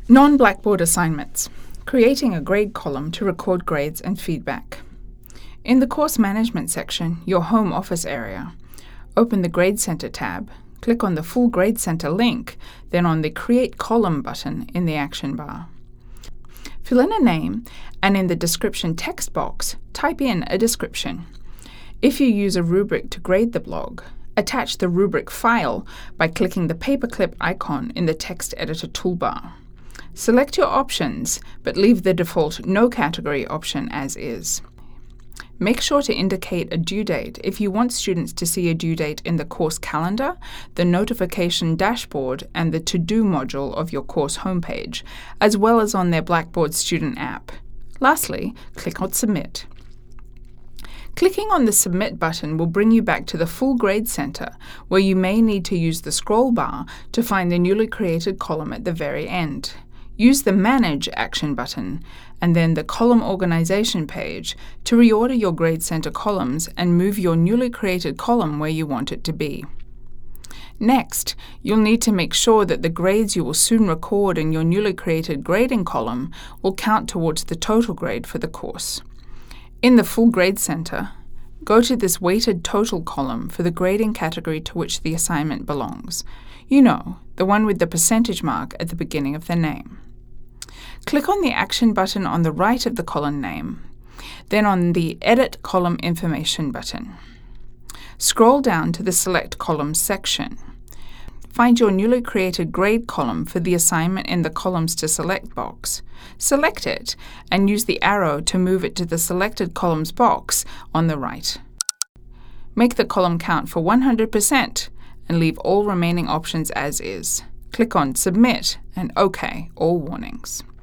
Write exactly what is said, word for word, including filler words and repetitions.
Non-Blackboard assignments. Creating a grade column to record grades and feedback. In the Course Management section, your home office area, open the Grade Center tab, click on the full Grade Center link, then on the Create Column button in the action bar. Fill in a name, and in the description text box, type in a description. If you use a rubric to grade the blog, attach the rubric file by clicking the paperclip icon in the text editor toolbar. Select your options, but leave the default No Category option as is. Make sure to indicate a due date if you want students to see a due date in the course calendar, the notification dashboard, and the To-Do module of your course homepage, as well as on their Blackboard student app. Lastly, click on Submit. Clicking on the Submit button will bring you back to the full Grade Center, where you may need to use the scroll bar to find the newly created column at the very end. Use the Manage action button and then the Column Organization page to reorder your Grade Center columns and move your newly created column where you want it to be. Next, you'll need to make sure that the grades you will soon record in your newly created grading column will count towards the total grade for the course. In the full Grade Center, go to this weighted total column for the grading category to which the assignment belongs. You know, the one with the percentage mark at the beginning of the name. Click on the Action button on the right of the column name, then on the Edit Column Information button. Scroll down to the Select Columns section. Find your newly created grade column for the assignment in the Columns to Select box. Select it and use the arrow to move it to the Selected Columns box on the right. Make the column count for one hundred percent and leave all remaining options as is. Click on Submit and OK all warnings.